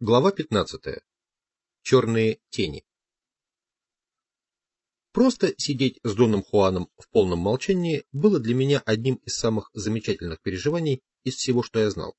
Глава 15. Черные тени. Просто сидеть с Доном Хуаном в полном молчании было для меня одним из самых замечательных переживаний из всего, что я знал.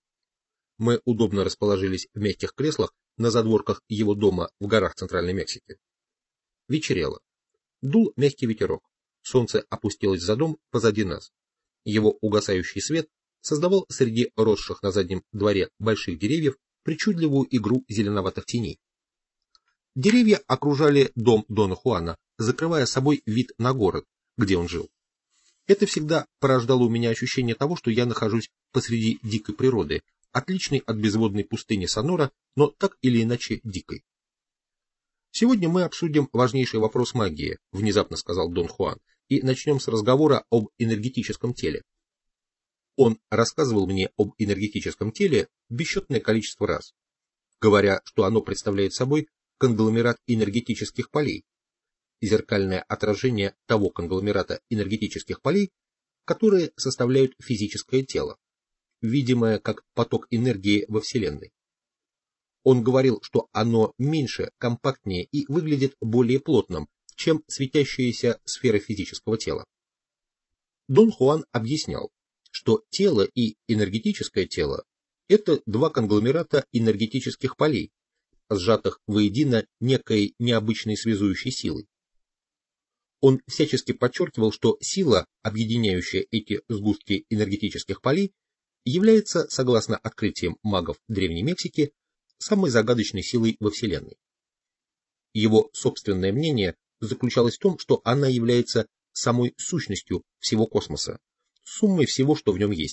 Мы удобно расположились в мягких креслах на задворках его дома в горах Центральной Мексики. Вечерело. Дул мягкий ветерок. Солнце опустилось за дом позади нас. Его угасающий свет создавал среди росших на заднем дворе больших деревьев причудливую игру зеленоватых теней. Деревья окружали дом Дона Хуана, закрывая собой вид на город, где он жил. Это всегда порождало у меня ощущение того, что я нахожусь посреди дикой природы, отличной от безводной пустыни Сонора, но так или иначе дикой. «Сегодня мы обсудим важнейший вопрос магии», — внезапно сказал Дон Хуан, «и начнем с разговора об энергетическом теле». Он рассказывал мне об энергетическом теле бесчетное количество раз, говоря, что оно представляет собой конгломерат энергетических полей, зеркальное отражение того конгломерата энергетических полей, которые составляют физическое тело, видимое как поток энергии во Вселенной. Он говорил, что оно меньше, компактнее и выглядит более плотным, чем светящаяся сфера физического тела. Дон Хуан объяснял, что тело и энергетическое тело – это два конгломерата энергетических полей, сжатых воедино некой необычной связующей силой. Он всячески подчеркивал, что сила, объединяющая эти сгустки энергетических полей, является, согласно открытиям магов Древней Мексики, самой загадочной силой во Вселенной. Его собственное мнение заключалось в том, что она является самой сущностью всего космоса, суммой всего, что в нем есть.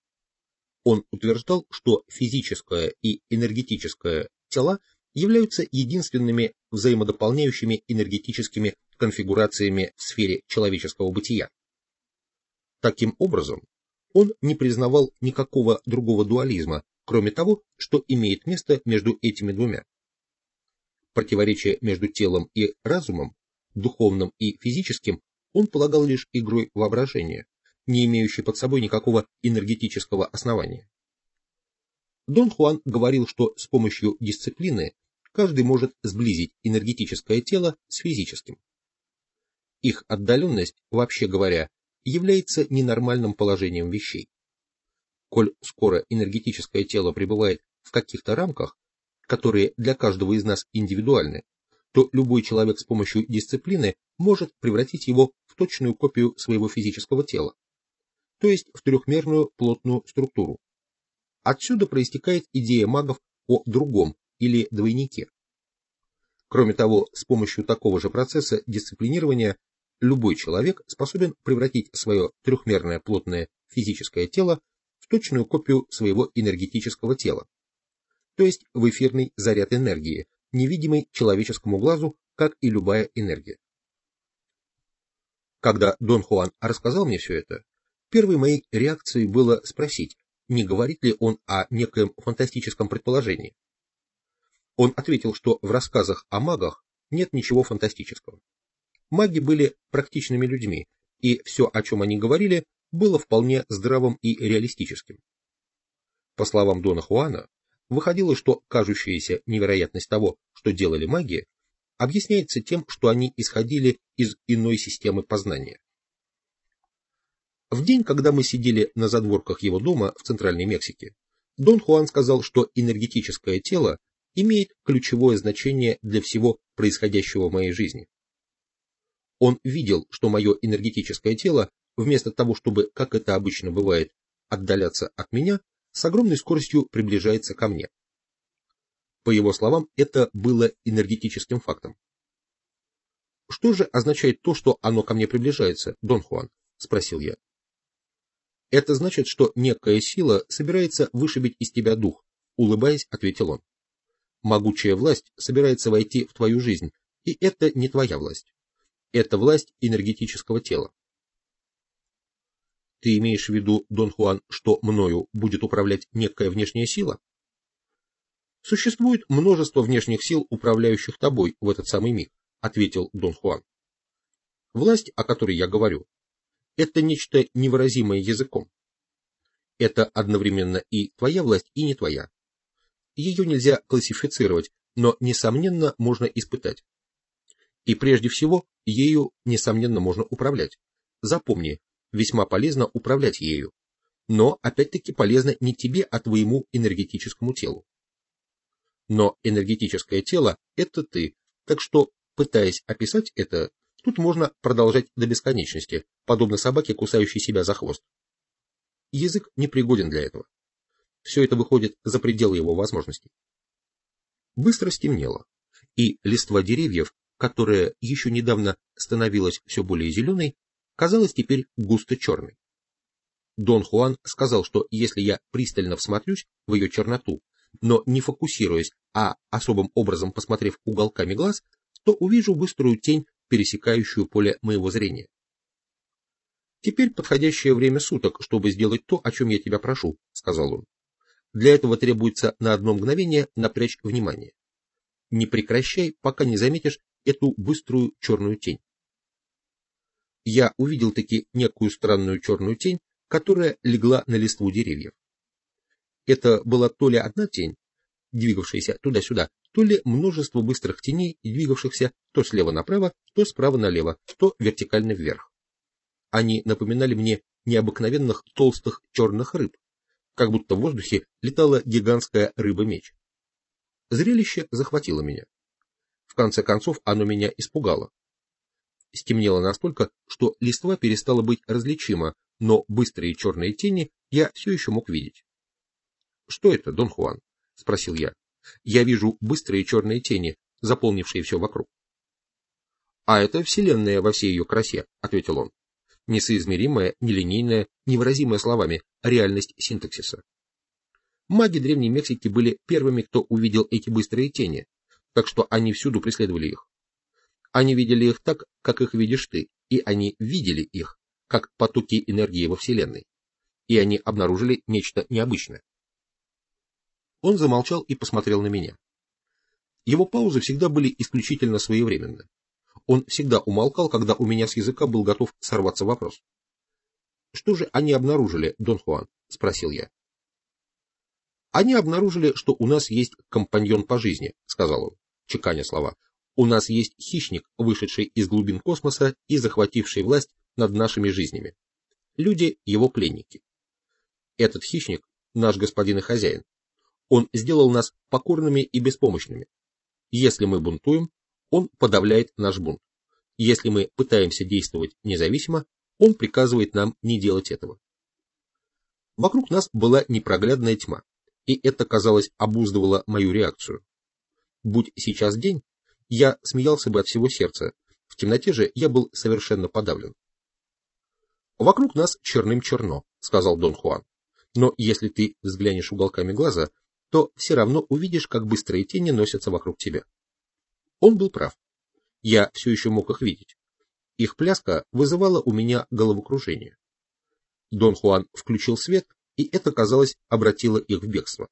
Он утверждал, что физическое и энергетическое тела являются единственными взаимодополняющими энергетическими конфигурациями в сфере человеческого бытия. Таким образом, он не признавал никакого другого дуализма, кроме того, что имеет место между этими двумя. Противоречие между телом и разумом, духовным и физическим, он полагал лишь игрой воображения, не имеющей под собой никакого энергетического основания. Дон Хуан говорил, что с помощью дисциплины каждый может сблизить энергетическое тело с физическим. Их отдаленность, вообще говоря, является ненормальным положением вещей. Коль скоро энергетическое тело пребывает в каких-то рамках, которые для каждого из нас индивидуальны, то любой человек с помощью дисциплины может превратить его в точную копию своего физического тела, то есть в трехмерную плотную структуру. Отсюда проистекает идея магов о другом или двойнике. Кроме того, с помощью такого же процесса дисциплинирования любой человек способен превратить свое трехмерное плотное физическое тело в точную копию своего энергетического тела, то есть в эфирный заряд энергии, невидимый человеческому глазу, как и любая энергия. Когда Дон Хуан рассказал мне все это, первой моей реакцией было спросить, не говорит ли он о некоем фантастическом предположении. Он ответил, что в рассказах о магах нет ничего фантастического. Маги были практичными людьми, и все, о чем они говорили, было вполне здравым и реалистическим. По словам Дона Хуана, выходило, что кажущаяся невероятность того, что делали маги, объясняется тем, что они исходили из иной системы познания. В день, когда мы сидели на задворках его дома в Центральной Мексике, Дон Хуан сказал, что энергетическое тело имеет ключевое значение для всего происходящего в моей жизни. Он видел, что мое энергетическое тело, вместо того, чтобы, как это обычно бывает, отдаляться от меня, с огромной скоростью приближается ко мне. По его словам, это было энергетическим фактом. «Что же означает то, что оно ко мне приближается, Дон Хуан?» – спросил я. «Это значит, что некая сила собирается вышибить из тебя дух», — улыбаясь, ответил он. «Могучая власть собирается войти в твою жизнь, и это не твоя власть. Это власть энергетического тела». «Ты имеешь в виду, Дон Хуан, что мною будет управлять некая внешняя сила?» «Существует множество внешних сил, управляющих тобой в этот самый миг», — ответил Дон Хуан. «Власть, о которой я говорю, это нечто невыразимое языком. Это одновременно и твоя власть, и не твоя. Ее нельзя классифицировать, но, несомненно, можно испытать. И прежде всего, ею, несомненно, можно управлять. Запомни, весьма полезно управлять ею. Но, опять-таки, полезно не тебе, а твоему энергетическому телу. Но энергетическое тело – это ты, так что, пытаясь описать это, тут можно продолжать до бесконечности, подобно собаке, кусающей себя за хвост. Язык непригоден для этого. Все это выходит за пределы его возможностей. Быстро стемнело, и листва деревьев, которая еще недавно становилась все более зеленой, казалась теперь густо черной. Дон Хуан сказал, что если я пристально всмотрюсь в ее черноту, но не фокусируясь, а особым образом посмотрев уголками глаз, то увижу быструю тень, пересекающую поле моего зрения. «Теперь подходящее время суток, чтобы сделать то, о чем я тебя прошу», — сказал он. «Для этого требуется на одно мгновение напрячь внимание. Не прекращай, пока не заметишь эту быструю черную тень». Я увидел-таки некую странную черную тень, которая легла на листву деревьев. Это была то ли одна тень, двигавшаяся туда-сюда, то ли множество быстрых теней, двигавшихся то слева направо, то справа налево, то вертикально вверх. Они напоминали мне необыкновенных толстых черных рыб, как будто в воздухе летала гигантская рыба-меч. Зрелище захватило меня. В конце концов, оно меня испугало. Стемнело настолько, что листва перестала быть различима, но быстрые черные тени я все еще мог видеть. «Что это, Дон Хуан?» — спросил я. «Я вижу быстрые черные тени, заполнившие все вокруг». «А это Вселенная во всей ее красе», — ответил он. «Несоизмеримая, нелинейная, невыразимая словами реальность синтаксиса. Маги Древней Мексики были первыми, кто увидел эти быстрые тени, так что они всюду преследовали их. Они видели их так, как их видишь ты, и они видели их, как потоки энергии во Вселенной. И они обнаружили нечто необычное». Он замолчал и посмотрел на меня. Его паузы всегда были исключительно своевременны. Он всегда умолкал, когда у меня с языка был готов сорваться вопрос. «Что же они обнаружили, Дон Хуан?» — спросил я. «Они обнаружили, что у нас есть компаньон по жизни», — сказал он, чеканя слова. «У нас есть хищник, вышедший из глубин космоса и захвативший власть над нашими жизнями. Люди — его пленники. Этот хищник — наш господин и хозяин. Он сделал нас покорными и беспомощными. Если мы бунтуем, он подавляет наш бунт. Если мы пытаемся действовать независимо, он приказывает нам не делать этого». Вокруг нас была непроглядная тьма, и это, казалось, обуздывало мою реакцию. Будь сейчас день, я смеялся бы от всего сердца, в темноте же я был совершенно подавлен. «Вокруг нас черным-черно», — сказал Дон Хуан, «но если ты взглянешь уголками глаза, то все равно увидишь, как быстрые тени носятся вокруг тебя». Он был прав. Я все еще мог их видеть. Их пляска вызывала у меня головокружение. Дон Хуан включил свет, и это, казалось, обратило их в бегство.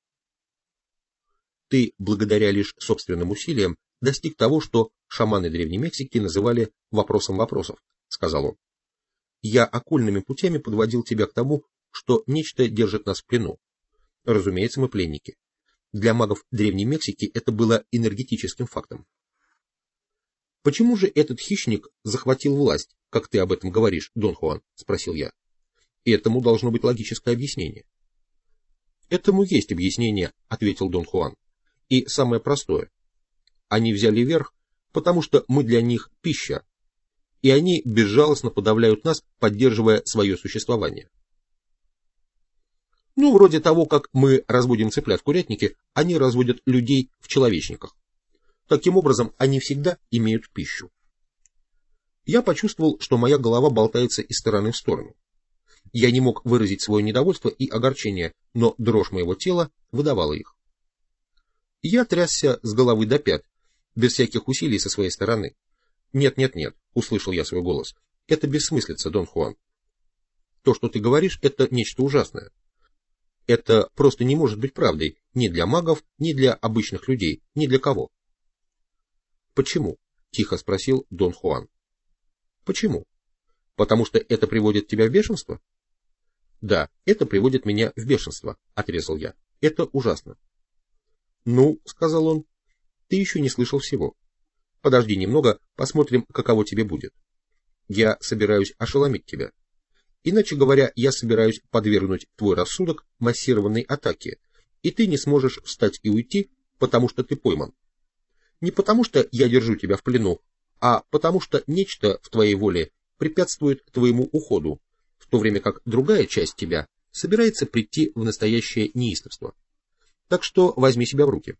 «Ты, благодаря лишь собственным усилиям, достиг того, что шаманы Древней Мексики называли вопросом вопросов», — сказал он. «Я окольными путями подводил тебя к тому, что нечто держит нас в плену. Разумеется, мы пленники. Для магов Древней Мексики это было энергетическим фактом». «Почему же этот хищник захватил власть, как ты об этом говоришь, Дон Хуан?» — спросил я. «Этому должно быть логическое объяснение». «Этому есть объяснение», — ответил Дон Хуан. «И самое простое. Они взяли верх, потому что мы для них пища, и они безжалостно подавляют нас, поддерживая свое существование. Ну, вроде того, как мы разводим цыплят в курятнике, они разводят людей в человечниках. Таким образом, они всегда имеют пищу». Я почувствовал, что моя голова болтается из стороны в сторону. Я не мог выразить свое недовольство и огорчение, но дрожь моего тела выдавала их. Я трясся с головы до пят, без всяких усилий со своей стороны. «Нет, нет, нет», — услышал я свой голос, — «это бессмыслица, Дон Хуан. То, что ты говоришь, это нечто ужасное. Это просто не может быть правдой ни для магов, ни для обычных людей, ни для кого». «Почему?» — тихо спросил Дон Хуан. «Почему? Потому что это приводит тебя в бешенство?» «Да, это приводит меня в бешенство», — отрезал я. «Это ужасно». Ну, сказал он, ты еще не слышал всего. Подожди немного, посмотрим, каково тебе будет. Я собираюсь ошеломить тебя. Иначе говоря, я собираюсь подвергнуть твой рассудок массированной атаке, и ты не сможешь встать и уйти, потому что ты пойман. Не потому что я держу тебя в плену, а потому что нечто в твоей воле препятствует твоему уходу, в то время как другая часть тебя собирается прийти в настоящее неистовство. Так что возьми себя в руки.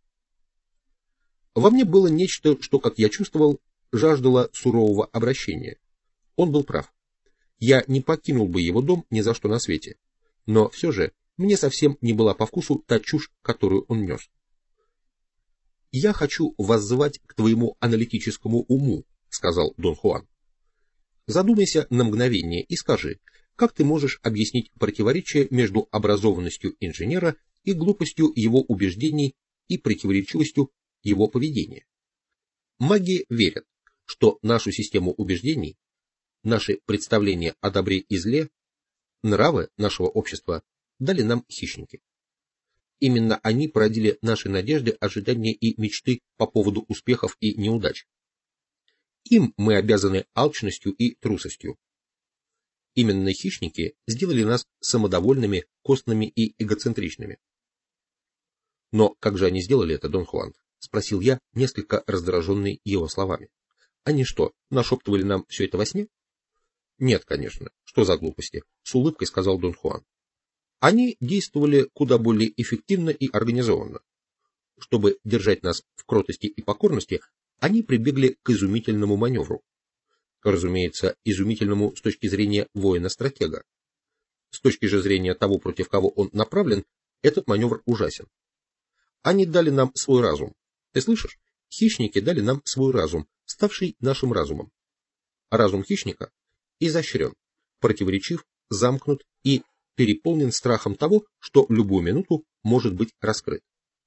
Во мне было нечто, что, как я чувствовал, жаждало сурового обращения. Он был прав. Я не покинул бы его дом ни за что на свете. Но все же мне совсем не была по вкусу та чушь, которую он нес. «Я хочу воззвать к твоему аналитическому уму», — сказал Дон Хуан. «Задумайся на мгновение и скажи, как ты можешь объяснить противоречие между образованностью инженера и глупостью его убеждений и противоречивостью его поведения? Маги верят, что нашу систему убеждений, наши представления о добре и зле, нравы нашего общества дали нам хищники. Именно они породили наши надежды, ожидания и мечты по поводу успехов и неудач. Им мы обязаны алчностью и трусостью. Именно хищники сделали нас самодовольными, костными и эгоцентричными. Но как же они сделали это, Дон Хуан? Спросил я, несколько раздраженный его словами. Они что, нашептывали нам все это во сне? Нет, конечно. Что за глупости? С улыбкой сказал Дон Хуан. Они действовали куда более эффективно и организованно. Чтобы держать нас в кротости и покорности, они прибегли к изумительному маневру. Разумеется, изумительному с точки зрения воина-стратега. С точки же зрения того, против кого он направлен, этот маневр ужасен. Они дали нам свой разум. Ты слышишь? Хищники дали нам свой разум, ставший нашим разумом. Разум хищника изощрен, противоречив, замкнут и переполнен страхом того, что в любую минуту может быть раскрыт.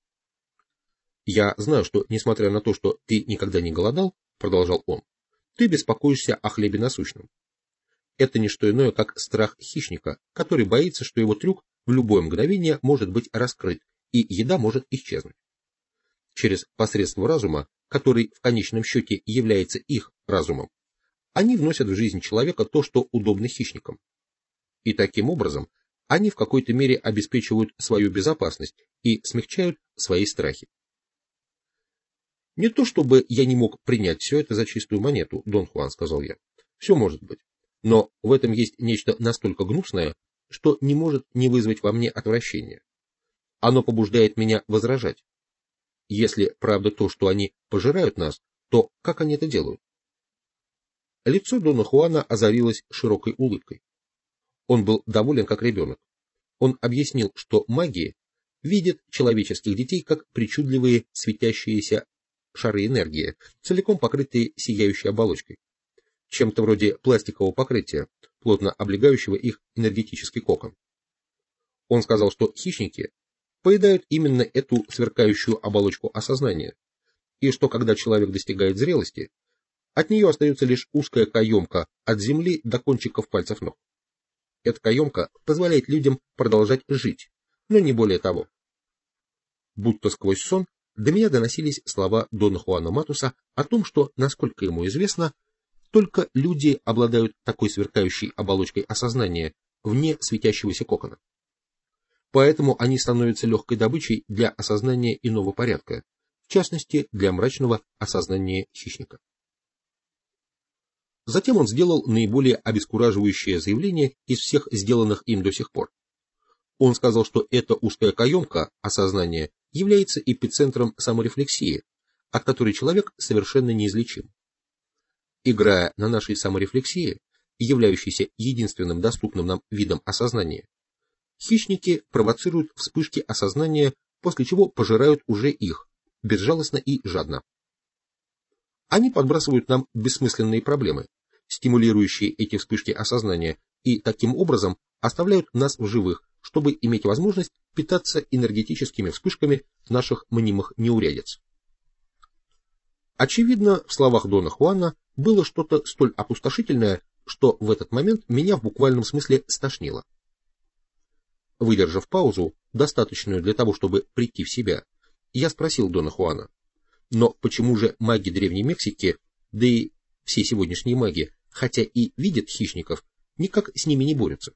«Я знаю, что, несмотря на то, что ты никогда не голодал, — продолжал он, — ты беспокоишься о хлебе насущном. Это не что иное, как страх хищника, который боится, что его трюк в любое мгновение может быть раскрыт, и еда может исчезнуть. Через посредство разума, который в конечном счете является их разумом, они вносят в жизнь человека то, что удобно хищникам. И таким образом они в какой-то мере обеспечивают свою безопасность и смягчают свои страхи. Не то чтобы я не мог принять все это за чистую монету, Дон Хуан, сказал я. Все может быть. Но в этом есть нечто настолько гнусное, что не может не вызвать во мне отвращения. Оно побуждает меня возражать. Если правда то, что они пожирают нас, то как они это делают? Лицо Дона Хуана озарилось широкой улыбкой. Он был доволен как ребенок. Он объяснил, что маги видят человеческих детей как причудливые светящиеся шары энергии, целиком покрытые сияющей оболочкой, чем-то вроде пластикового покрытия, плотно облегающего их энергетический кокон. Он сказал, что хищники поедают именно эту сверкающую оболочку осознания, и что когда человек достигает зрелости, от нее остается лишь узкая каемка от земли до кончиков пальцев ног. Эта каемка позволяет людям продолжать жить, но не более того. Будто сквозь сон до меня доносились слова Дона Хуана Матуса о том, что, насколько ему известно, только люди обладают такой сверкающей оболочкой осознания вне светящегося кокона. Поэтому они становятся легкой добычей для осознания иного порядка, в частности, для мрачного осознания хищника. Затем он сделал наиболее обескураживающее заявление из всех сделанных им до сих пор. Он сказал, что эта узкая каемка осознания является эпицентром саморефлексии, от которой человек совершенно неизлечим. Играя на нашей саморефлексии, являющейся единственным доступным нам видом осознания, хищники провоцируют вспышки осознания, после чего пожирают уже их, безжалостно и жадно. Они подбрасывают нам бессмысленные проблемы, стимулирующие эти вспышки осознания, и таким образом оставляют нас в живых, чтобы иметь возможность питаться энергетическими вспышками наших мнимых неурядиц. Очевидно, в словах Дона Хуана было что-то столь опустошительное, что в этот момент меня в буквальном смысле стошнило. Выдержав паузу, достаточную для того, чтобы прийти в себя, я спросил Дона Хуана, но почему же маги Древней Мексики, да и все сегодняшние маги, хотя и видят хищников, никак с ними не борются?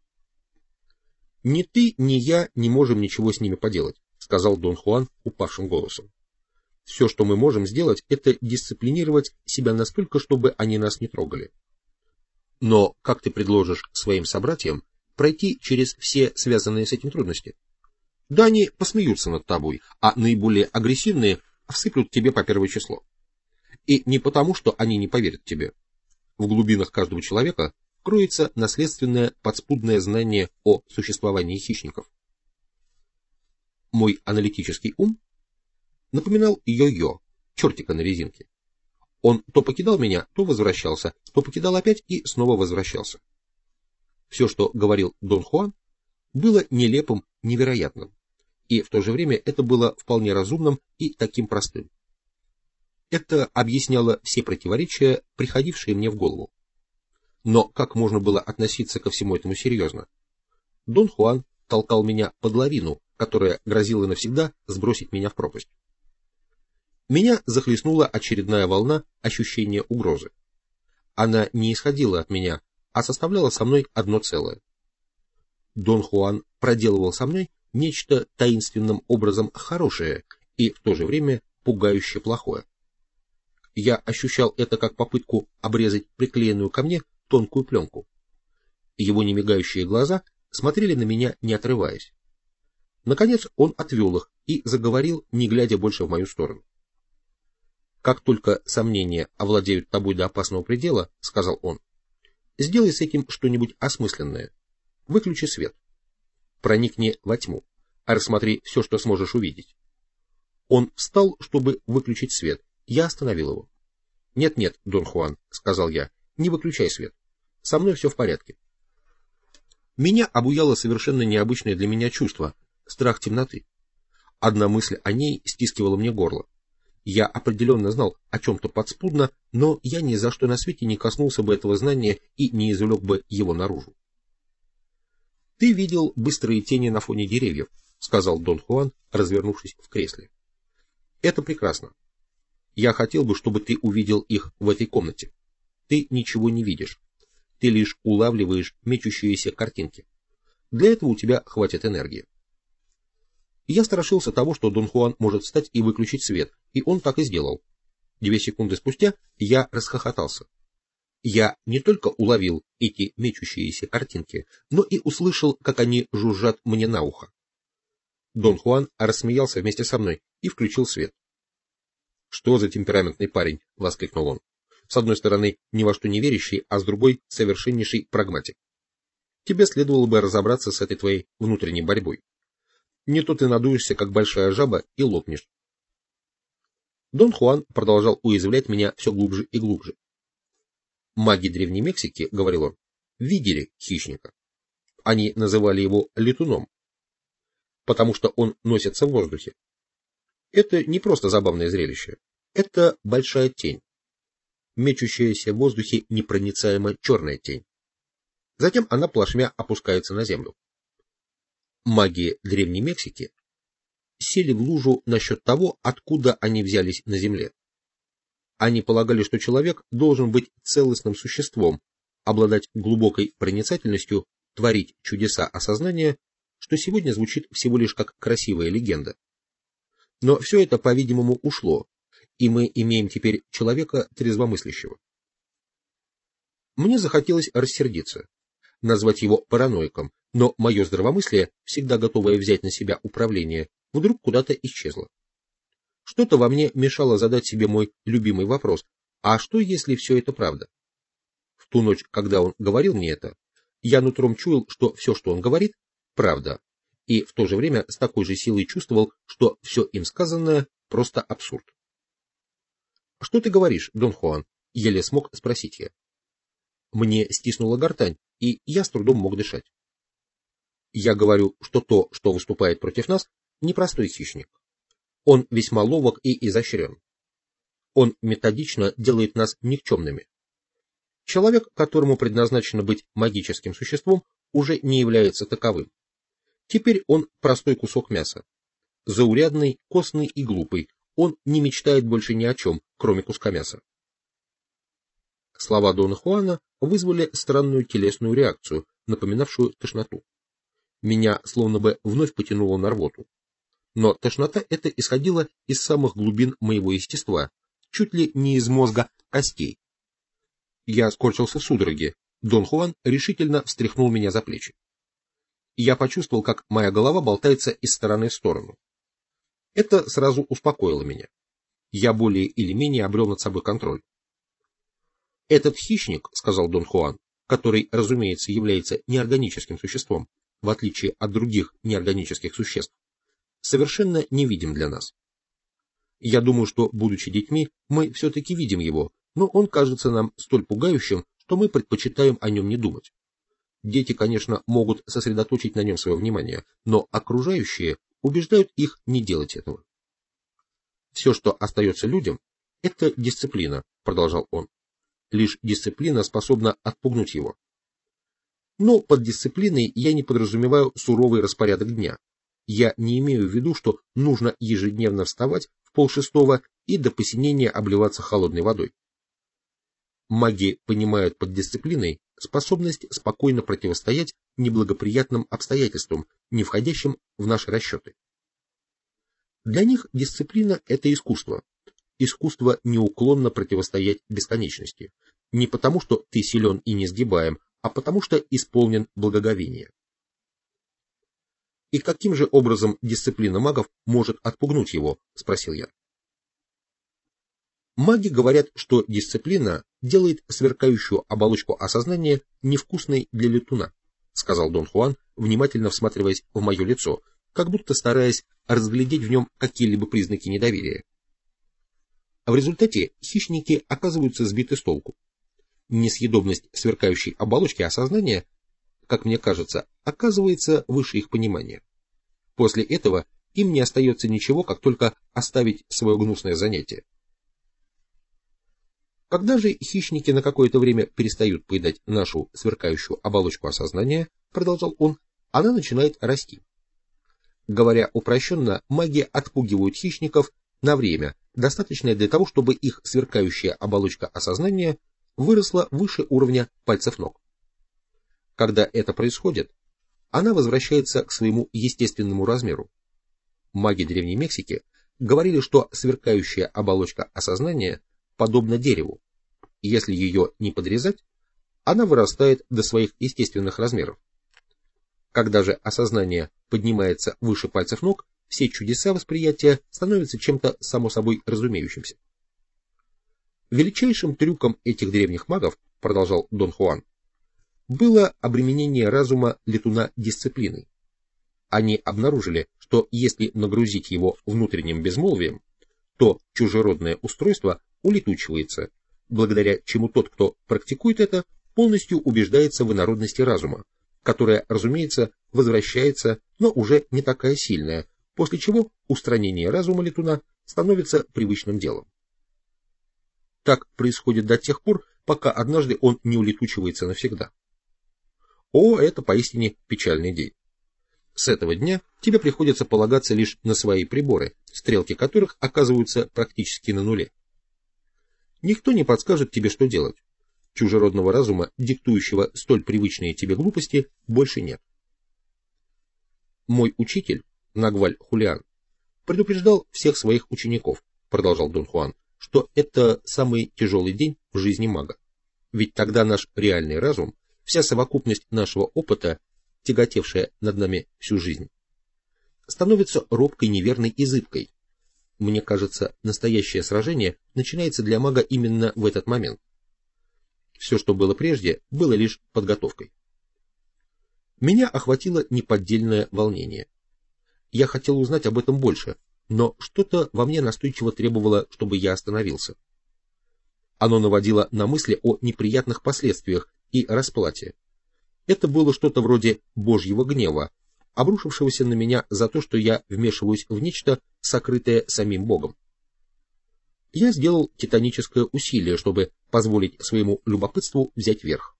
«Ни ты, ни я не можем ничего с ними поделать», — сказал Дон Хуан упавшим голосом. «Все, что мы можем сделать, это дисциплинировать себя настолько, чтобы они нас не трогали. Но как ты предложишь своим собратьям пройти через все связанные с этим трудности? Да они посмеются над тобой, а наиболее агрессивные всыплют тебе по первое число. И не потому, что они не поверят тебе. В глубинах каждого человека кроется наследственное подспудное знание о существовании хищников». Мой аналитический ум напоминал йо-йо, чертика на резинке. Он то покидал меня, то возвращался, то покидал опять и снова возвращался. Все, что говорил Дон Хуан, было нелепым, невероятным, и в то же время это было вполне разумным и таким простым. Это объясняло все противоречия, приходившие мне в голову. Но как можно было относиться ко всему этому серьезно? Дон Хуан толкал меня под лавину, которая грозила навсегда сбросить меня в пропасть. Меня захлестнула очередная волна ощущения угрозы. Она не исходила от меня, а составляла со мной одно целое. Дон Хуан проделывал со мной нечто таинственным образом хорошее и в то же время пугающе плохое. Я ощущал это как попытку обрезать приклеенную ко мне тонкую пленку. Его немигающие глаза смотрели на меня, не отрываясь. Наконец он отвел их и заговорил, не глядя больше в мою сторону. «Как только сомнения овладеют тобой до опасного предела, — сказал он, — сделай с этим что-нибудь осмысленное. Выключи свет. Проникни во тьму, а рассмотри все, что сможешь увидеть». Он встал, чтобы выключить свет. Я остановил его. «Нет-нет, Дон Хуан, — сказал я, — не выключай свет. Со мной все в порядке». Меня обуяло совершенно необычное для меня чувство — страх темноты. Одна мысль о ней стискивала мне горло. Я определенно знал о чем-то подспудно, но я ни за что на свете не коснулся бы этого знания и не извлек бы его наружу. «Ты видел быстрые тени на фоне деревьев», — сказал Дон Хуан, развернувшись в кресле. «Это прекрасно. Я хотел бы, чтобы ты увидел их в этой комнате. Ты ничего не видишь. Ты лишь улавливаешь мечущиеся картинки. Для этого у тебя хватит энергии». Я страшился того, что Дон Хуан может встать и выключить свет, и он так и сделал. 2 секунды спустя я расхохотался. Я не только уловил эти мечущиеся картинки, но и услышал, как они жужжат мне на ухо. Дон Хуан рассмеялся вместе со мной и включил свет. «Что за темпераментный парень?» — воскликнул он. «С одной стороны, ни во что не верящий, а с другой — совершеннейший прагматик. Тебе следовало бы разобраться с этой твоей внутренней борьбой. Не то ты надуешься, как большая жаба, и лопнешь». Дон Хуан продолжал уязвлять меня все глубже и глубже. «Маги Древней Мексики, — говорил он, — видели хищника. Они называли его летуном, потому что он носится в воздухе. Это не просто забавное зрелище, это большая тень, мечущаяся в воздухе непроницаемо черная тень. Затем она плашмя опускается на землю. Маги Древней Мексики сели в лужу насчет того, откуда они взялись на земле. Они полагали, что человек должен быть целостным существом, обладать глубокой проницательностью, творить чудеса осознания, что сегодня звучит всего лишь как красивая легенда. Но все это, по-видимому, ушло, и мы имеем теперь человека трезвомыслящего. Мне захотелось рассердиться, назвать его параноиком, но мое здравомыслие, всегда готовое взять на себя управление, вдруг куда-то исчезло. Что-то во мне мешало задать себе мой любимый вопрос: а что, если все это правда? В ту ночь, когда он говорил мне это, я нутром чуял, что все, что он говорит, правда, и в то же время с такой же силой чувствовал, что все им сказанное просто абсурд. «Что ты говоришь, Дон Хуан?» — еле смог спросить я. Мне стиснула гортань, и я с трудом мог дышать. «Я говорю, что то, что выступает против нас, непростой хищник. Он весьма ловок и изощрен. Он методично делает нас никчемными. Человек, которому предназначено быть магическим существом, уже не является таковым. Теперь он простой кусок мяса. заурядный, костный и глупый. Он не мечтает больше ни о чем, кроме куска мяса. Слова Дона Хуана вызвали странную телесную реакцию, напоминавшую тошноту. Меня словно бы вновь потянуло на рвоту. Но тошнота эта исходила из самых глубин моего естества, чуть ли не из мозга костей. Я скорчился в судороге. Дон Хуан решительно встряхнул меня за плечи. Я почувствовал, как моя голова болтается из стороны в сторону. Это сразу успокоило меня. Я более или менее обрел над собой контроль. «Этот хищник, — сказал Дон Хуан, который, разумеется, является неорганическим существом, в отличие от других неорганических существ, совершенно невидим для нас. Я думаю, что, будучи детьми, мы все-таки видим его, но он кажется нам столь пугающим, что мы предпочитаем о нем не думать. Дети, конечно, могут сосредоточить на нем свое внимание, но окружающие убеждают их не делать этого. Все, что остается людям, это дисциплина, — продолжал он. Лишь дисциплина способна отпугнуть его. Но под дисциплиной я не подразумеваю суровый распорядок дня. Я не имею в виду, что нужно ежедневно вставать в 5:30 и до посинения обливаться холодной водой. Маги понимают под дисциплиной способность спокойно противостоять неблагоприятным обстоятельствам, не входящим в наши расчеты. Для них дисциплина — это искусство. Искусство неуклонно противостоять бесконечности. Не потому, что ты силен и несгибаем, а потому, что исполнен благоговения. «И каким же образом дисциплина магов может отпугнуть его?» — спросил я. Маги говорят, что дисциплина делает сверкающую оболочку осознания невкусной для летуна, — сказал Дон Хуан, внимательно всматриваясь в мое лицо, как будто стараясь разглядеть в нем какие-либо признаки недоверия. В результате хищники оказываются сбиты с толку. Несъедобность сверкающей оболочки осознания, как мне кажется, оказывается выше их понимания. После этого им не остается ничего, как только оставить свое гнусное занятие. Когда же хищники на какое-то время перестают поедать нашу сверкающую оболочку осознания, продолжал он, она начинает расти. Говоря упрощенно, маги отпугивают хищников на время, достаточное для того, чтобы их сверкающая оболочка осознания выросла выше уровня пальцев ног. Когда это происходит, она возвращается к своему естественному размеру. Маги Древней Мексики говорили, что сверкающая оболочка осознания подобна дереву. Если ее не подрезать, она вырастает до своих естественных размеров. Когда же осознание поднимается выше пальцев ног, все чудеса восприятия становятся чем-то само собой разумеющимся. Величайшим трюком этих древних магов, продолжал Дон Хуан, было обременение разума летуна дисциплиной. Они обнаружили, что если нагрузить его внутренним безмолвием, то чужеродное устройство улетучивается, благодаря чему тот, кто практикует это, полностью убеждается в инородности разума, которая, разумеется, возвращается, но уже не такая сильная, после чего устранение разума летуна становится привычным делом. Так происходит до тех пор, пока однажды он не улетучивается навсегда. О, это поистине печальный день. С этого дня тебе приходится полагаться лишь на свои приборы, стрелки которых оказываются практически на нуле. Никто не подскажет тебе, что делать. Чужеродного разума, диктующего столь привычные тебе глупости, больше нет. Мой учитель, Нагваль Хулиан, предупреждал всех своих учеников, продолжал Дон Хуан, что это самый тяжелый день в жизни мага. Ведь тогда наш реальный разум, вся совокупность нашего опыта, тяготевшая над нами всю жизнь, становится робкой, неверной и зыбкой. Мне кажется, настоящее сражение начинается для мага именно в этот момент. Все, что было прежде, было лишь подготовкой. Меня охватило неподдельное волнение. Я хотел узнать об этом больше, но что-то во мне настойчиво требовало, чтобы я остановился. Оно наводило на мысли о неприятных последствиях и расплате. Это было что-то вроде Божьего гнева, обрушившегося на меня за то, что я вмешиваюсь в нечто, сокрытое самим Богом. Я сделал титаническое усилие, чтобы позволить своему любопытству взять верх.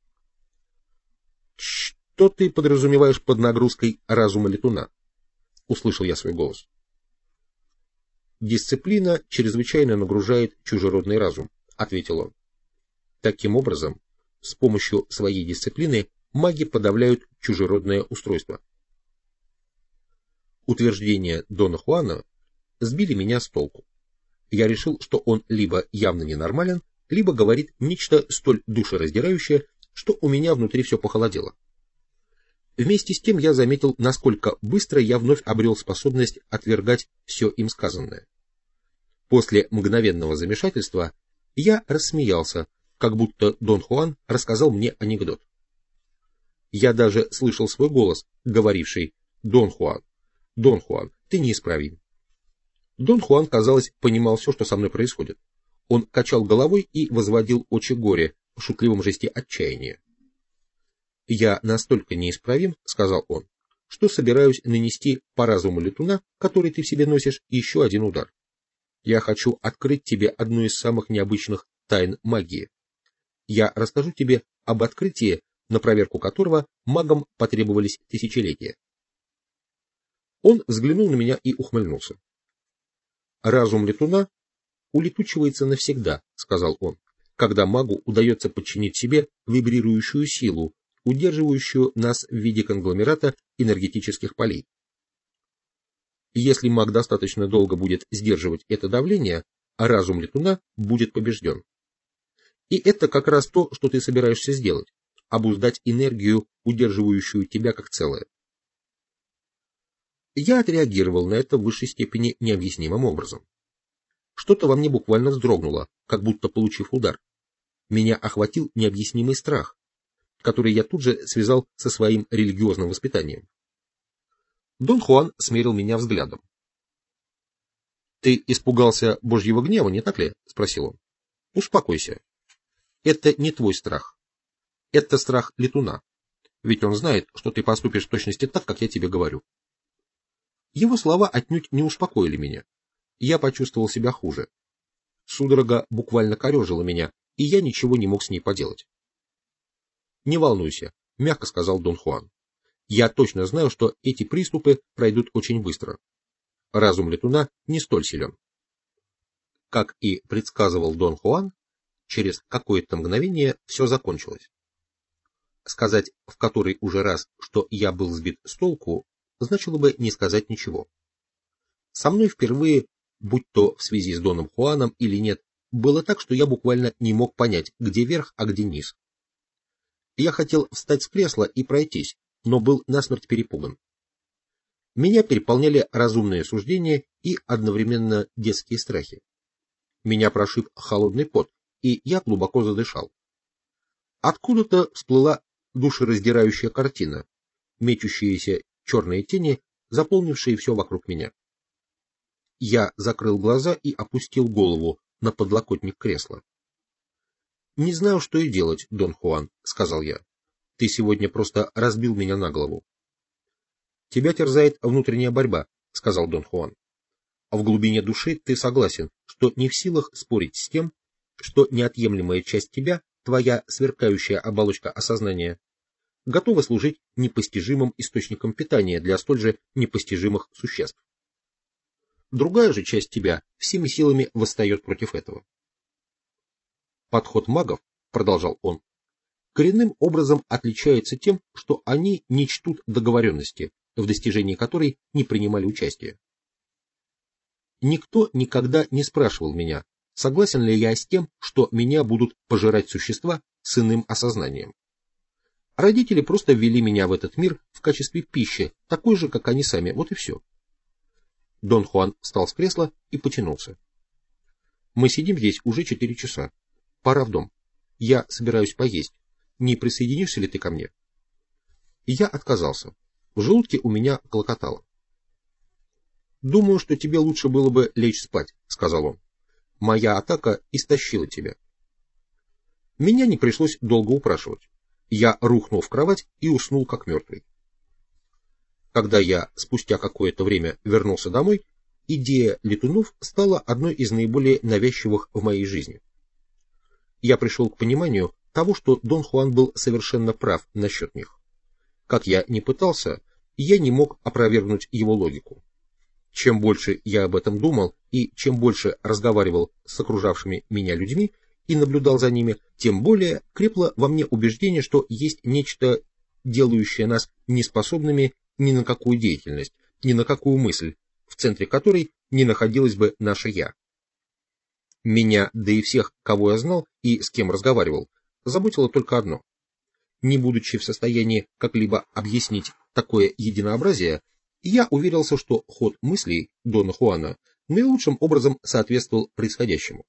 «Что ты подразумеваешь под нагрузкой разума летуна?» — услышал я свой голос. Дисциплина чрезвычайно нагружает чужеродный разум, ответил он. Таким образом, с помощью своей дисциплины маги подавляют чужеродное устройство. Утверждения Дона Хуана сбили меня с толку. Я решил, что он либо явно ненормален, либо говорит нечто столь душераздирающее, что у меня внутри все похолодело. Вместе с тем я заметил, насколько быстро я вновь обрел способность отвергать все им сказанное. После мгновенного замешательства я рассмеялся, как будто Дон Хуан рассказал мне анекдот. Я даже слышал свой голос, говоривший: Дон Хуан, ты неисправим. Дон Хуан, казалось, понимал все, что со мной происходит. Он качал головой и возводил очи горя в шутливом жесте отчаяния. «Я настолько неисправим, — сказал он, — что собираюсь нанести по разуму летуна, который ты в себе носишь, еще один удар. Я хочу открыть тебе одну из самых необычных тайн магии. Я расскажу тебе об открытии, на проверку которого магам потребовались тысячелетия». Он взглянул на меня и ухмыльнулся. «Разум летуна улетучивается навсегда, — сказал он, — когда магу удается подчинить себе вибрирующую силу, удерживающую нас в виде конгломерата энергетических полей. Если маг достаточно долго будет сдерживать это давление, разум летуна будет побежден. И это как раз то, что ты собираешься сделать — обуздать энергию, удерживающую тебя как целое. Я отреагировал на это в высшей степени необъяснимым образом. Что-то во мне буквально вздрогнуло, как будто получив удар. Меня охватил необъяснимый страх, который я тут же связал со своим религиозным воспитанием. Дон Хуан смерил меня взглядом. «Ты испугался Божьего гнева, не так ли?» — спросил он. «Успокойся. Это не твой страх. Это страх летуна. Ведь он знает, что ты поступишь в точности так, как я тебе говорю». Его слова отнюдь не успокоили меня. Я почувствовал себя хуже. Судорога буквально корежила меня, и я ничего не мог с ней поделать. «Не волнуйся», — мягко сказал Дон Хуан. «Я точно знаю, что эти приступы пройдут очень быстро. Разум летуна не столь силен». Как и предсказывал Дон Хуан, через какое-то мгновение все закончилось. Сказать в который уже раз, что я был сбит с толку, значило бы не сказать ничего. Со мной впервые, будь то в связи с Доном Хуаном или нет, было так, что я буквально не мог понять, где верх, а где низ. Я хотел встать с кресла и пройтись, но был насмерть перепуган. Меня переполняли разумные суждения и одновременно детские страхи. Меня прошиб холодный пот, и я глубоко задышал. Откуда-то всплыла душераздирающая картина, мечущиеся черные тени, заполнившие все вокруг меня. Я закрыл глаза и опустил голову на подлокотник кресла. «Не знаю, что и делать, Дон Хуан», — сказал я. «Ты сегодня просто разбил меня на голову». «Тебя терзает внутренняя борьба», — сказал Дон Хуан. «А в глубине души ты согласен, что не в силах спорить с тем, что неотъемлемая часть тебя, твоя сверкающая оболочка осознания, готова служить непостижимым источником питания для столь же непостижимых существ. Другая же часть тебя всеми силами восстает против этого». «Подход магов, — продолжал он, — коренным образом отличается тем, что они не чтут договоренности, в достижении которой не принимали участия. Никто никогда не спрашивал меня, согласен ли я с тем, что меня будут пожирать существа с иным осознанием. Родители просто ввели меня в этот мир в качестве пищи, такой же, как они сами, вот и все». Дон Хуан встал с кресла и потянулся. «Мы сидим здесь уже 4 часа. Пора в дом. Я собираюсь поесть. Не присоединишься ли ты ко мне?» И я отказался. В желудке у меня клокотало. «Думаю, что тебе лучше было бы лечь спать», — сказал он. «Моя атака истощила тебя». Меня не пришлось долго упрашивать. Я рухнул в кровать и уснул как мертвый. Когда я спустя какое-то время вернулся домой, идея летунов стала одной из наиболее навязчивых в моей жизни. Я пришел к пониманию того, что Дон Хуан был совершенно прав насчет них. Как я ни пытался, я не мог опровергнуть его логику. Чем больше я об этом думал и чем больше разговаривал с окружавшими меня людьми и наблюдал за ними, тем более крепло во мне убеждение, что есть нечто, делающее нас неспособными ни на какую деятельность, ни на какую мысль, в центре которой не находилось бы наше «я». Меня, да и всех, кого я знал и с кем разговаривал, заботило только одно. Не будучи в состоянии как-либо объяснить такое единообразие, я уверился, что ход мыслей Дона Хуана наилучшим образом соответствовал происходящему.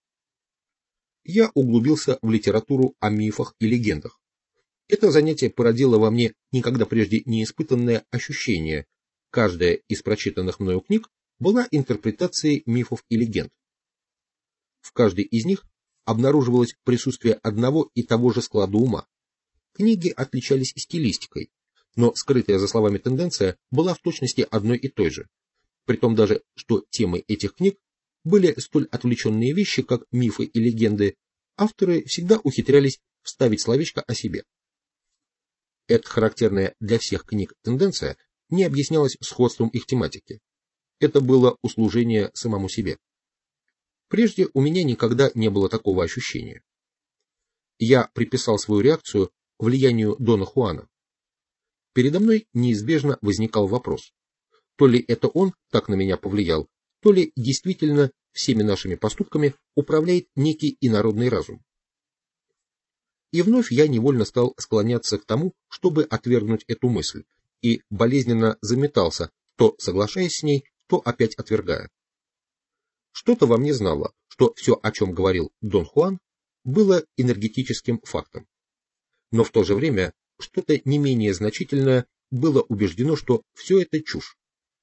Я углубился в литературу о мифах и легендах. Это занятие породило во мне никогда прежде не испытанное ощущение. Каждая из прочитанных мною книг была интерпретацией мифов и легенд. В каждой из них обнаруживалось присутствие одного и того же склада ума. Книги отличались стилистикой, но скрытая за словами тенденция была в точности одной и той же. Притом даже, что темой этих книг были столь отвлеченные вещи, как мифы и легенды, авторы всегда ухитрялись вставить словечко о себе. Эта характерная для всех книг тенденция не объяснялась сходством их тематики. Это было услужение самому себе. Прежде у меня никогда не было такого ощущения. Я приписал свою реакцию влиянию Дона Хуана. Передо мной неизбежно возникал вопрос, то ли это он так на меня повлиял, то ли действительно всеми нашими поступками управляет некий инородный разум. И вновь я невольно стал склоняться к тому, чтобы отвергнуть эту мысль, и болезненно заметался, то соглашаясь с ней, то опять отвергая. Что-то во мне знало, что все, о чем говорил Дон Хуан, было энергетическим фактом. Но в то же время что-то не менее значительное было убеждено, что все это чушь.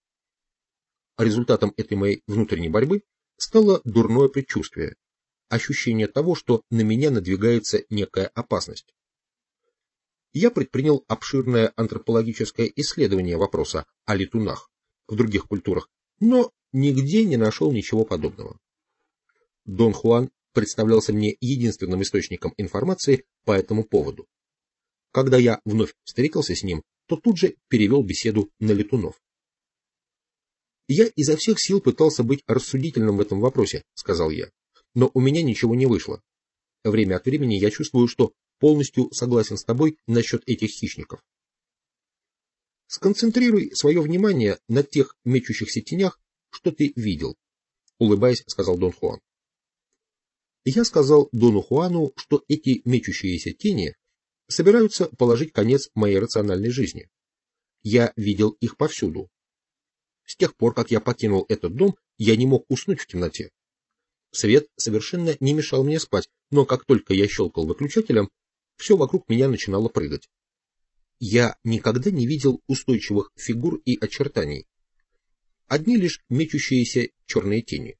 Результатом этой моей внутренней борьбы стало дурное предчувствие, ощущение того, что на меня надвигается некая опасность. Я предпринял обширное антропологическое исследование вопроса о летунах в других культурах, но нигде не нашел ничего подобного. Дон Хуан представлялся мне единственным источником информации по этому поводу. Когда я вновь встретился с ним, то тут же перевел беседу на летунов. «Я изо всех сил пытался быть рассудительным в этом вопросе», — сказал я, — «но у меня ничего не вышло. Время от времени я чувствую, что полностью согласен с тобой насчет этих хищников. Сконцентрируй свое внимание на тех мечущихся тенях, что ты видел», — улыбаясь, сказал Дон Хуан. Я сказал Дону Хуану, что эти мечущиеся тени собираются положить конец моей рациональной жизни. Я видел их повсюду. С тех пор, как я покинул этот дом, я не мог уснуть в темноте. Свет совершенно не мешал мне спать, но как только я щелкал выключателем, все вокруг меня начинало прыгать. Я никогда не видел устойчивых фигур и очертаний. Одни лишь мечущиеся черные тени.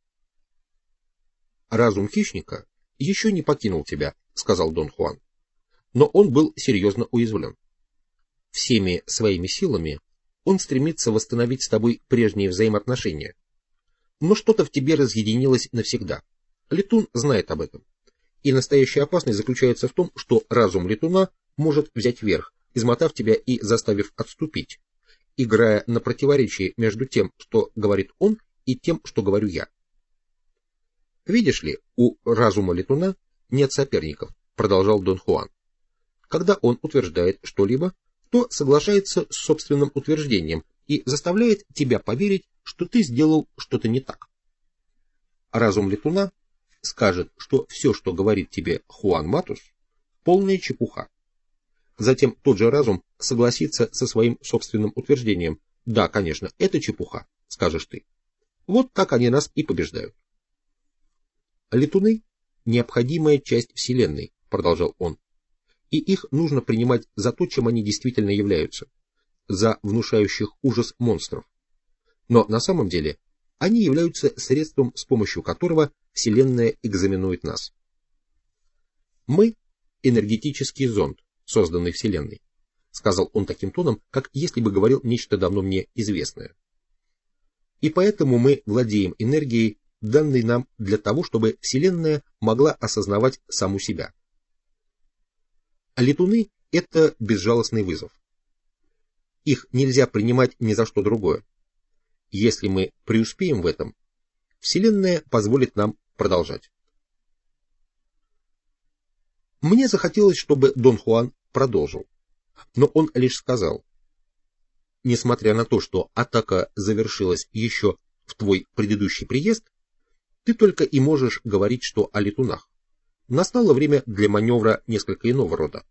«Разум хищника еще не покинул тебя», — сказал Дон Хуан. «Но он был серьезно уязвлен. Всеми своими силами он стремится восстановить с тобой прежние взаимоотношения. Но что-то в тебе разъединилось навсегда. Летун знает об этом. И настоящая опасность заключается в том, что разум летуна может взять верх, измотав тебя и заставив отступить, играя на противоречии между тем, что говорит он, и тем, что говорю я. Видишь ли, у разума летуна нет соперников», — продолжал Дон Хуан. «Когда он утверждает что-либо, то соглашается с собственным утверждением и заставляет тебя поверить, что ты сделал что-то не так. Разум летуна скажет, что все, что говорит тебе Хуан Матус, полная чепуха. Затем тот же разум согласится со своим собственным утверждением. Да, конечно, это чепуха, скажешь ты. Вот так они нас и побеждают. Летуны — необходимая часть Вселенной, продолжал он, и их нужно принимать за то, чем они действительно являются, за внушающих ужас монстров. Но на самом деле они являются средством, с помощью которого Вселенная экзаменует нас. Мы — энергетический зонд, созданный Вселенной, сказал он таким тоном, как если бы говорил нечто давно мне известное. И поэтому мы владеем энергией, данной нам для того, чтобы Вселенная могла осознавать саму себя. А летуны — это безжалостный вызов. Их нельзя принимать ни за что другое. Если мы преуспеем в этом, Вселенная позволит нам продолжать. Мне захотелось, чтобы Дон Хуан продолжил, но он лишь сказал: несмотря на то, что атака завершилась еще в твой предыдущий приезд, ты только и можешь говорить, что о летунах. Настало время для маневра несколько иного рода.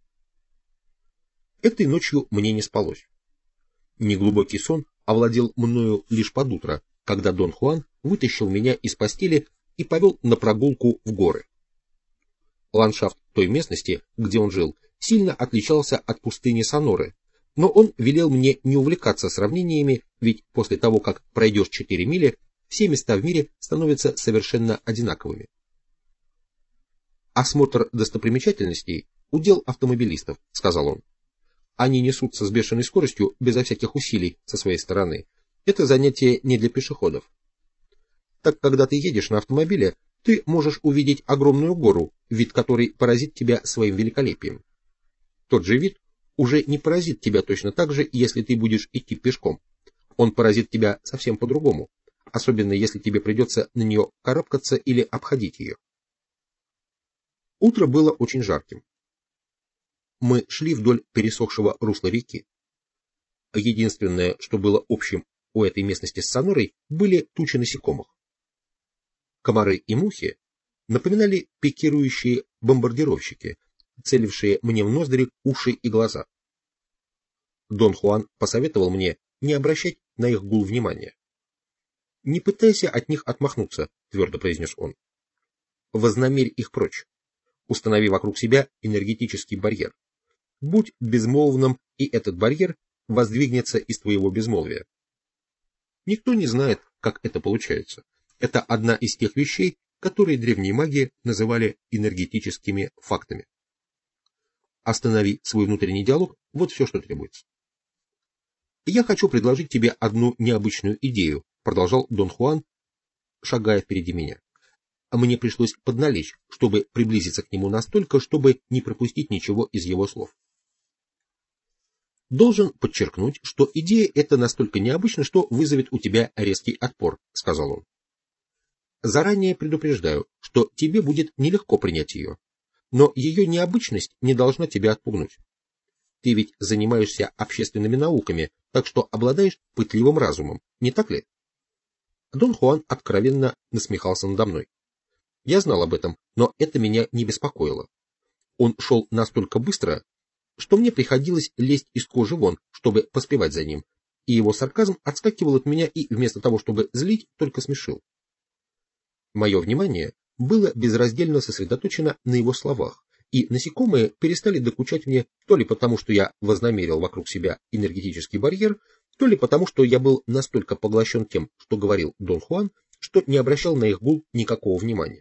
Этой ночью мне не спалось. Неглубокий сон овладел мною лишь под утро, когда Дон Хуан вытащил меня из постели и повел на прогулку в горы. Ландшафт той местности, где он жил, сильно отличался от пустыни Соноры, но он велел мне не увлекаться сравнениями, ведь после того, как пройдешь 4 мили, все места в мире становятся совершенно одинаковыми. «Осмотр достопримечательностей – удел автомобилистов», – сказал он. «Они несутся с бешеной скоростью, безо всяких усилий со своей стороны. Это занятие не для пешеходов. Так, когда ты едешь на автомобиле, ты можешь увидеть огромную гору, вид которой поразит тебя своим великолепием. Тот же вид уже не поразит тебя точно так же, если ты будешь идти пешком. Он поразит тебя совсем по-другому, особенно если тебе придется на нее карабкаться или обходить ее». Утро было очень жарким. Мы шли вдоль пересохшего русла реки. Единственное, что было общим у этой местности с Сонорой, были тучи насекомых. Комары и мухи напоминали пикирующие бомбардировщики, целившие мне в ноздри, уши и глаза. Дон Хуан посоветовал мне не обращать на их гул внимания. «Не пытайся от них отмахнуться», — твердо произнес он. «Вознамерь их прочь. Установи вокруг себя энергетический барьер. Будь безмолвным, и этот барьер воздвигнется из твоего безмолвия. Никто не знает, как это получается. Это одна из тех вещей, которые древние маги называли энергетическими фактами. Останови свой внутренний диалог, вот все, что требуется». «Я хочу предложить тебе одну необычную идею», — продолжал Дон Хуан, шагая впереди меня. Мне пришлось подналечь, чтобы приблизиться к нему настолько, чтобы не пропустить ничего из его слов. «Должен подчеркнуть, что идея эта настолько необычна, что вызовет у тебя резкий отпор», — сказал он. «Заранее предупреждаю, что тебе будет нелегко принять ее, но ее необычность не должна тебя отпугнуть. Ты ведь занимаешься общественными науками, так что обладаешь пытливым разумом, не так ли?» Дон Хуан откровенно насмехался надо мной. Я знал об этом, но это меня не беспокоило. Он шел настолько быстро, что мне приходилось лезть из кожи вон, чтобы поспевать за ним, и его сарказм отскакивал от меня и, вместо того, чтобы злить, только смешил. Мое внимание было безраздельно сосредоточено на его словах, и насекомые перестали докучать мне то ли потому, что я вознамерил вокруг себя энергетический барьер, то ли потому, что я был настолько поглощен тем, что говорил Дон Хуан, что не обращал на их гул никакого внимания.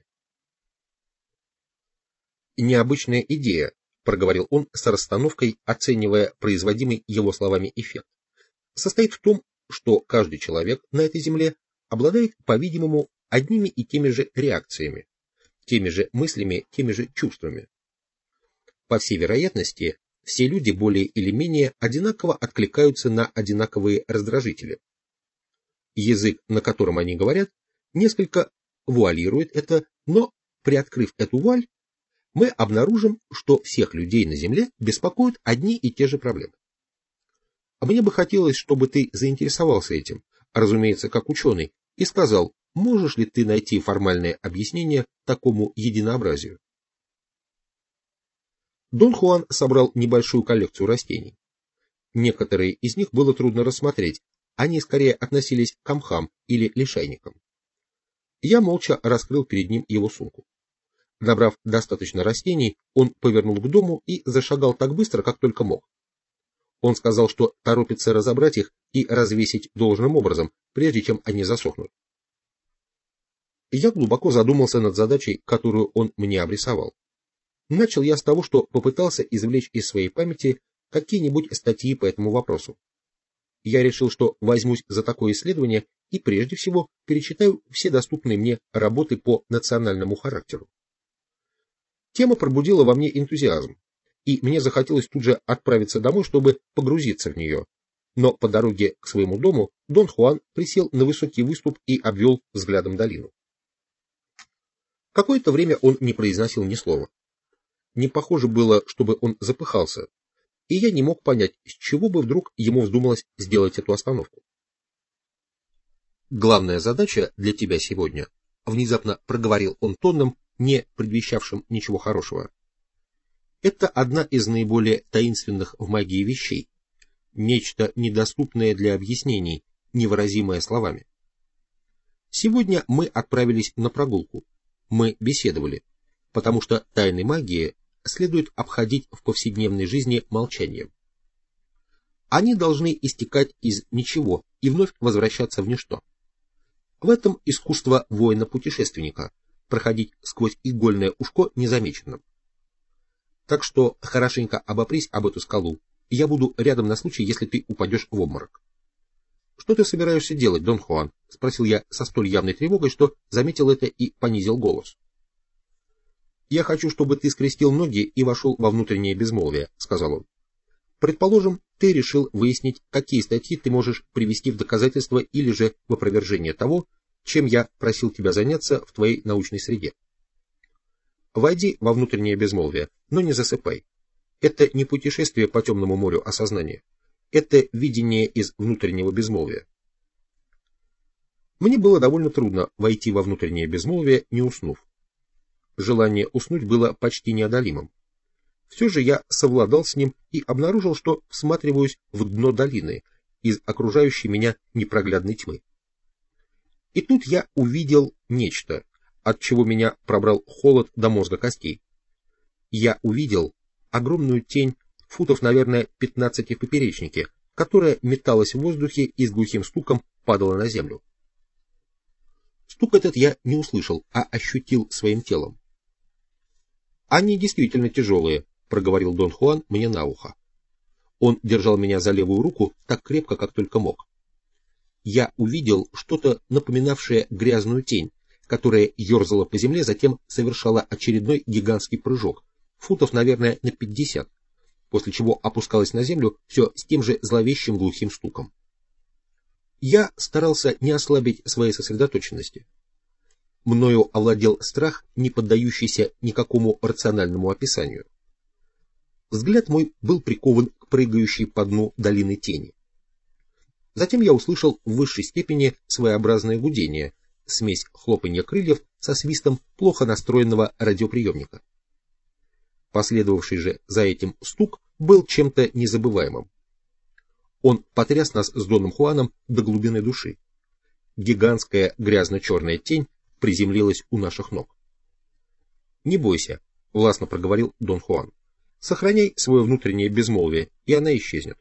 «Необычная идея», — проговорил он с расстановкой, оценивая производимый его словами эффект, «состоит в том, что каждый человек на этой земле обладает, по-видимому, одними и теми же реакциями, теми же мыслями, теми же чувствами. По всей вероятности, все люди более или менее одинаково откликаются на одинаковые раздражители. Язык, на котором они говорят, несколько вуалирует это, но, приоткрыв эту вуаль, мы обнаружим, что всех людей на Земле беспокоят одни и те же проблемы. Мне бы хотелось, чтобы ты заинтересовался этим, разумеется, как ученый, и сказал, можешь ли ты найти формальное объяснение такому единообразию. Дон Хуан собрал небольшую коллекцию растений. Некоторые из них было трудно рассмотреть, они скорее относились к мхам или лишайникам. Я молча раскрыл перед ним его сумку. Набрав достаточно растений, он повернул к дому и зашагал так быстро, как только мог. Он сказал, что торопится разобрать их и развесить должным образом, прежде чем они засохнут. Я глубоко задумался над задачей, которую он мне обрисовал. Начал я с того, что попытался извлечь из своей памяти какие-нибудь статьи по этому вопросу. Я решил, что возьмусь за такое исследование и прежде всего перечитаю все доступные мне работы по национальному характеру. Тема пробудила во мне энтузиазм, и мне захотелось тут же отправиться домой, чтобы погрузиться в нее. Но по дороге к своему дому Дон Хуан присел на высокий выступ и обвел взглядом долину. Какое-то время он не произносил ни слова. Не похоже было, чтобы он запыхался, и я не мог понять, с чего бы вдруг ему вздумалось сделать эту остановку. «Главная задача для тебя сегодня», — внезапно проговорил он тоном, не предвещавшим ничего хорошего. «Это одна из наиболее таинственных в магии вещей, нечто недоступное для объяснений, невыразимое словами. Сегодня мы отправились на прогулку, мы беседовали, потому что тайны магии следует обходить в повседневной жизни молчанием. Они должны истекать из ничего и вновь возвращаться в ничто. В этом искусство воина-путешественника — проходить сквозь игольное ушко незамеченным. Так что хорошенько обопрись об эту скалу, и я буду рядом на случай, если ты упадешь в обморок». «Что ты собираешься делать, Дон Хуан?» — спросил я со столь явной тревогой, что заметил это и понизил голос. «Я хочу, чтобы ты скрестил ноги и вошел во внутреннее безмолвие», — сказал он. «Предположим, ты решил выяснить, какие статьи ты можешь привести в доказательство или же в опровержение того, чем я просил тебя заняться в твоей научной среде. Войди во внутреннее безмолвие, но не засыпай. Это не путешествие по темному морю осознания. Это видение из внутреннего безмолвия». Мне было довольно трудно войти во внутреннее безмолвие, не уснув. Желание уснуть было почти неодолимым. Все же я совладал с ним и обнаружил, что всматриваюсь в дно долины из окружающей меня непроглядной тьмы. И тут я увидел нечто, от чего меня пробрал холод до мозга костей. Я увидел огромную тень, футов, наверное, 15 в поперечнике, которая металась в воздухе и с глухим стуком падала на землю. Стук этот я не услышал, а ощутил своим телом. «Они действительно тяжелые», — проговорил Дон Хуан мне на ухо. Он держал меня за левую руку так крепко, как только мог. Я увидел что-то напоминавшее грязную тень, которая ерзала по земле, затем совершала очередной гигантский прыжок, футов, наверное, на 50, после чего опускалась на землю все с тем же зловещим глухим стуком. Я старался не ослабить своей сосредоточенности. Мною овладел страх, не поддающийся никакому рациональному описанию. Взгляд мой был прикован к прыгающей по дну долины тени. Затем я услышал в высшей степени своеобразное гудение, смесь хлопанья крыльев со свистом плохо настроенного радиоприемника. Последовавший же за этим стук был чем-то незабываемым. Он потряс нас с Доном Хуаном до глубины души. Гигантская грязно-черная тень приземлилась у наших ног. «Не бойся», — властно проговорил Дон Хуан. «Сохраняй свое внутреннее безмолвие, и она исчезнет».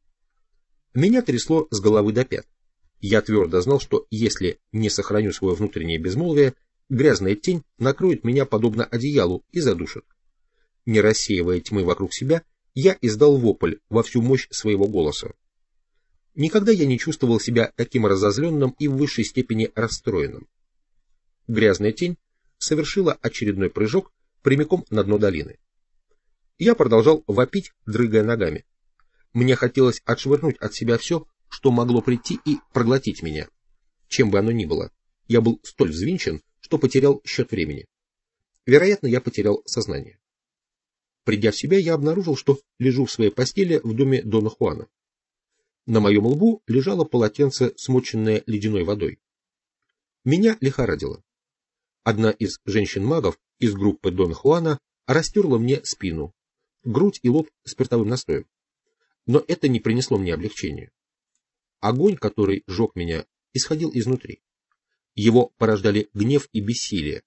Меня трясло с головы до пят. Я твердо знал, что если не сохраню свое внутреннее безмолвие, грязная тень накроет меня подобно одеялу и задушит. Не рассеивая тьмы вокруг себя, я издал вопль во всю мощь своего голоса. Никогда я не чувствовал себя таким разозленным и в высшей степени расстроенным. Грязная тень совершила очередной прыжок прямиком на дно долины. Я продолжал вопить, дрыгая ногами. Мне хотелось отшвырнуть от себя все, что могло прийти и проглотить меня. Чем бы оно ни было, я был столь взвинчен, что потерял счет времени. Вероятно, я потерял сознание. Придя в себя, я обнаружил, что лежу в своей постели в доме Дона Хуана. На моем лбу лежало полотенце, смоченное ледяной водой. Меня лихорадило. Одна из женщин-магов из группы Дона Хуана растерла мне спину, грудь и лоб спиртовым настоем. Но это не принесло мне облегчения. Огонь, который жег меня, исходил изнутри. Его порождали гнев и бессилие.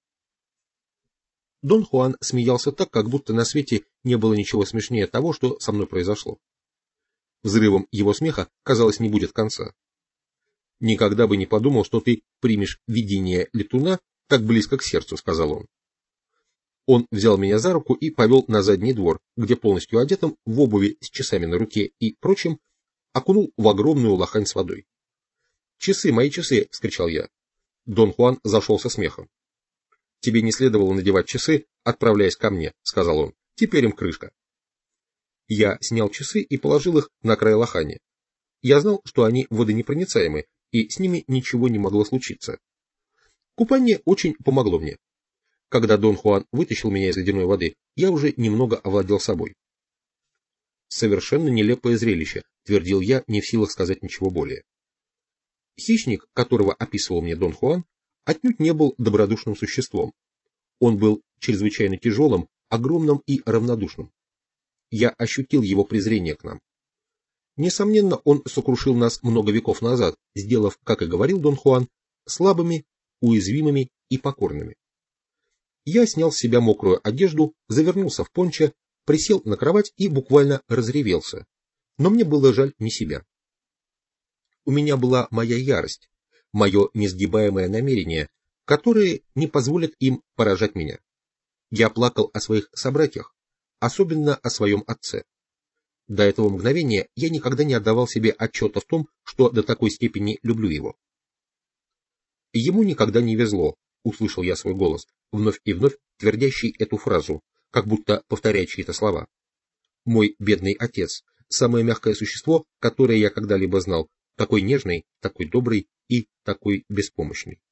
Дон Хуан смеялся так, как будто на свете не было ничего смешнее того, что со мной произошло. Взрывом его смеха, казалось, не будет конца. «Никогда бы не подумал, что ты примешь видение летуна так близко к сердцу», — сказал он. Он взял меня за руку и повел на задний двор, где полностью одетым, в обуви с часами на руке и прочим, окунул в огромную лохань с водой. «Часы, мои часы!» — вскричал я. Дон Хуан зашелся смехом. «Тебе не следовало надевать часы, отправляясь ко мне», — сказал он. «Теперь им крышка». Я снял часы и положил их на край лохани. Я знал, что они водонепроницаемы, и с ними ничего не могло случиться. Купание очень помогло мне. Когда Дон Хуан вытащил меня из ледяной воды, я уже немного овладел собой. Совершенно нелепое зрелище, твердил я, не в силах сказать ничего более. Хищник, которого описывал мне Дон Хуан, отнюдь не был добродушным существом. Он был чрезвычайно тяжелым, огромным и равнодушным. Я ощутил его презрение к нам. Несомненно, он сокрушил нас много веков назад, сделав, как и говорил Дон Хуан, слабыми, уязвимыми и покорными. Я снял с себя мокрую одежду, завернулся в пончо, присел на кровать и буквально разревелся. Но мне было жаль не себя. У меня была моя ярость, мое несгибаемое намерение, которые не позволят им поражать меня. Я плакал о своих собратьях, особенно о своем отце. До этого мгновения я никогда не отдавал себе отчета в том, что до такой степени люблю его. Ему никогда не везло, услышал я свой голос, вновь и вновь твердящий эту фразу, как будто повторяя чьи-то слова. Мой бедный отец, самое мягкое существо, которое я когда-либо знал, такой нежный, такой добрый и такой беспомощный.